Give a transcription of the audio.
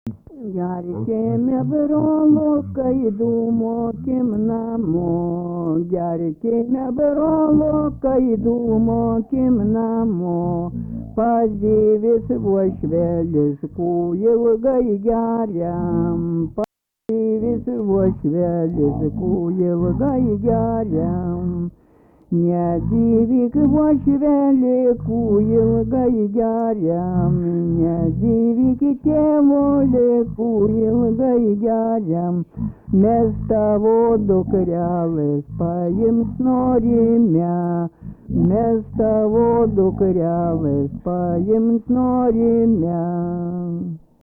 Gerkime brolu, kai dūmokim namo. Gerkime brolu, kai dūmokim namo. Pazyvis uošvelis, ku ilgai geriam. Pazyvis uošvelis, ku ilgai geriam. Nezyvik uošvelį, ku ilgai geriam. Nezyvik tėvulį, ku ilgai geriam. Mes tavo dukrelės paims norime. Mes tavo dukrelės paims norime.